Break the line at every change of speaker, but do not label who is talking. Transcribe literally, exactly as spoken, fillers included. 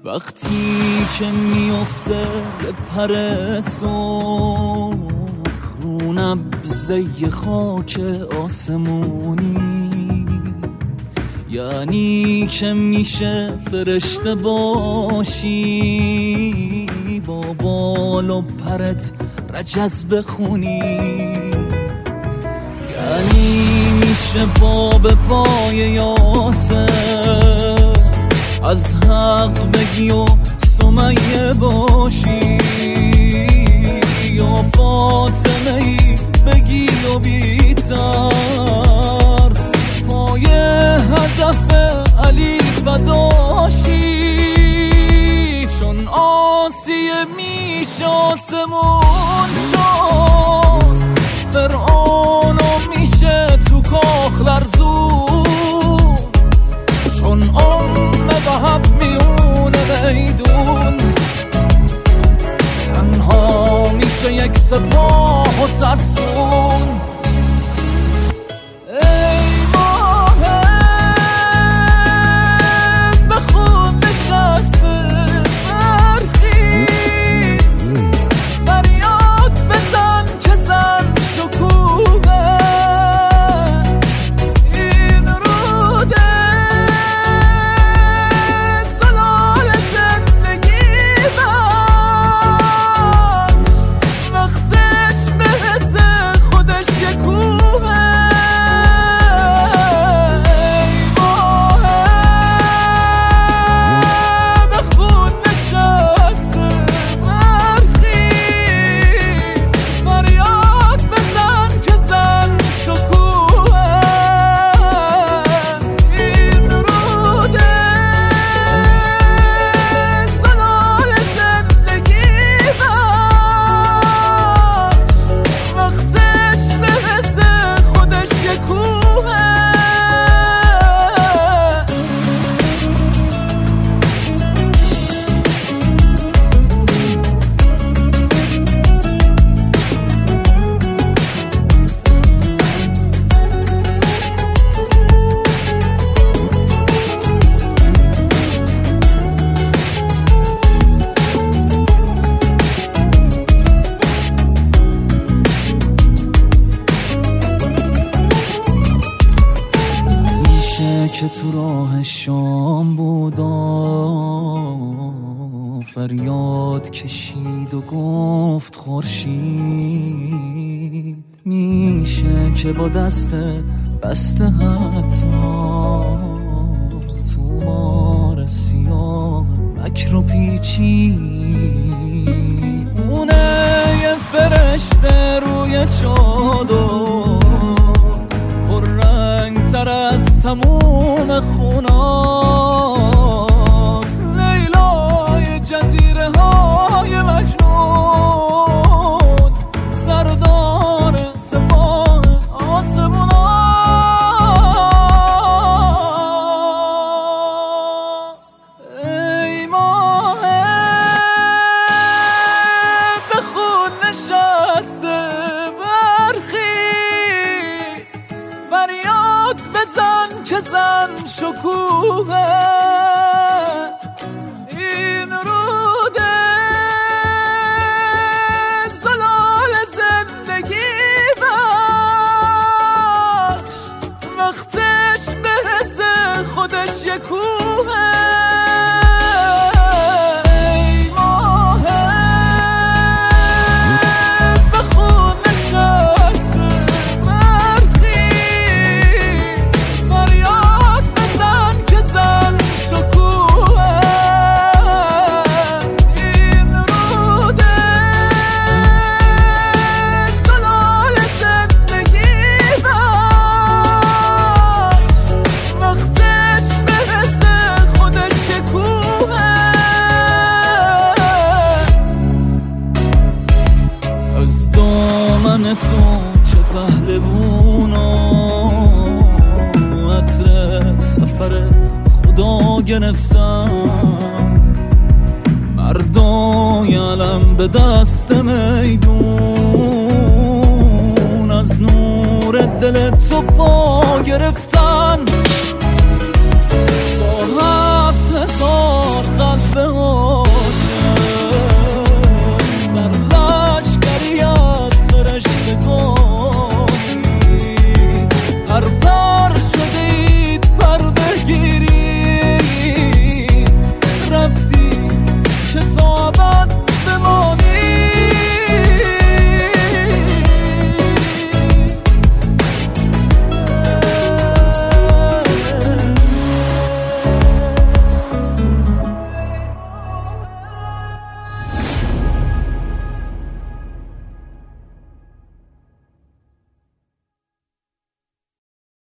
وقتی که میفته یه پر سرخ رو نبضه خاک آسمونی، یعنی که میشه فرشته باشی با بال و پرت رجز بخونی، یعنی میشه باب پای یاسر از حق بگی و سمیه باشی، یا فاطمه ای بگی و بی ترس پای هدف علی فداشی، چون آسیه میشه آسمون شد، فرعونو میشه تو کاخ لرزون، چون ام وهب میونه میدون تنها میشه یک سپاه و ترسون. ای ماه به خود نشسته برخیز، فریاد بزن که زن شکوه این روده زلال زندگی بخش، وقتش برسه خودش یه کوه. ای ماه به خود نشسته برخیز، فریاد بزن که زن شکوه این روده زلال زندگی بخش، وقتش برسه خودش یه کوه. میشه که تو راه شام بودا فریاد کشید و گفت خورشید، میشه که با دست بسته حتی تو مار سیاه مکر و پیچید، خونه یه فرشته روی چادر پر رنگ تر از تموم خوناست، لیلای جزیره های مجنون سردار سپاه آسموناست. ای ماه به خود نشسته برخیز، فریاد بزن که زن شکوه این روده زلال زندگی بخش، وقتش برسه خودش یه کوه. ای ماه به خود نشسته برخیز، فریاد بزن که زن شکوه این روده زلال زندگی بخش، وقتش برسه خودش یه کوه. از دامن تو چه پهلوونا عطر سفر خدا گرفتم، مردای علم به دست میدون از نور دل تو پا گرفتن.